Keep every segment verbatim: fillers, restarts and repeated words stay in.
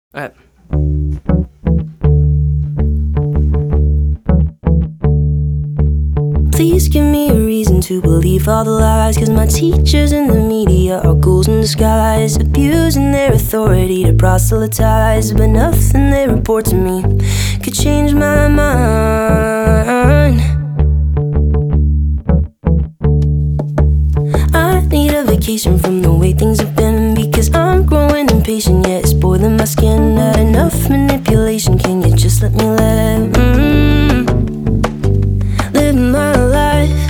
Alright. Please give me a reason to believe all the lies, 'cause my teachers and the media are ghouls in disguise, abusing their authority to proselytize. But nothing they report to me could change my mind. I need a vacation from the way things have been, because I'm growing impatient, yet it's spoiling my skin. Not enough manipulation, can you just let me live? Mm-hmm. Live my life.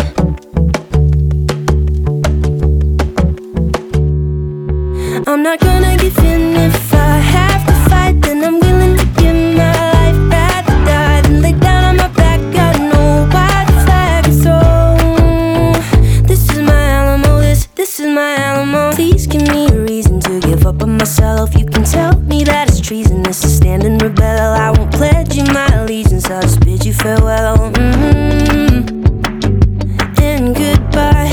I'm not gonna give in. If I have to fight, then I'm willing to give my life. Rather die than lay down on my back. Got no white flag, so this is my Alamo, this, this is my Alamo. Please give me a reason to give up on myself. You can tell me that it's treasonous to stand and rebel. I won't pledge you my allegiance, I'll just bid you farewell. Mm-hmm. And goodbye.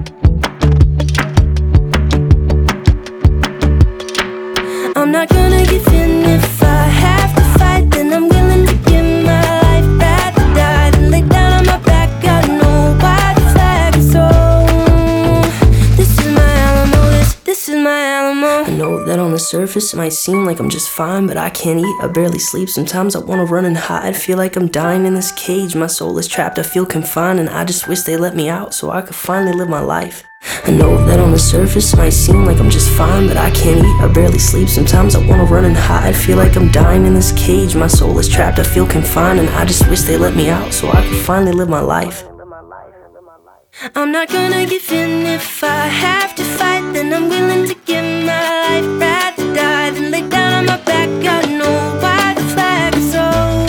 I'm not gonna give in. If I have to fight, then I'm willing to give my life. Rather die than lay down on my back. Got no white flag, so this is my Alamo, this, this is my Alamo. I know that on the surface it might seem like I'm just fine, but I can't eat, I barely sleep. Sometimes I wanna run and hide, feel like I'm dying in this cage. My soul is trapped, I feel confined, and I just wish they let me out so I could finally live my life. I know that on the surface it might seem like I'm just fine, but I can't eat, I barely sleep. Sometimes I wanna run and hide, feel like I'm dying in this cage. My soul is trapped, I feel confined, and I just wish they let me out so I could finally live my life. I'm not gonna give in. If I have to fight, then I'm willing to give my life. Rather die than lay down on my back. Got no white flag, so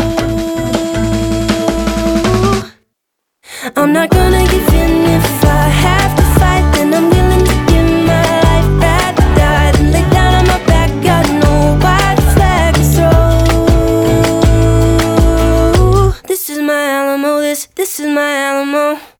I'm not gonna give in. If I have to fight, then I'm willing to give my life. Rather die than lay down on my back. Got no white flag, so this is my Alamo, this, this is my Alamo.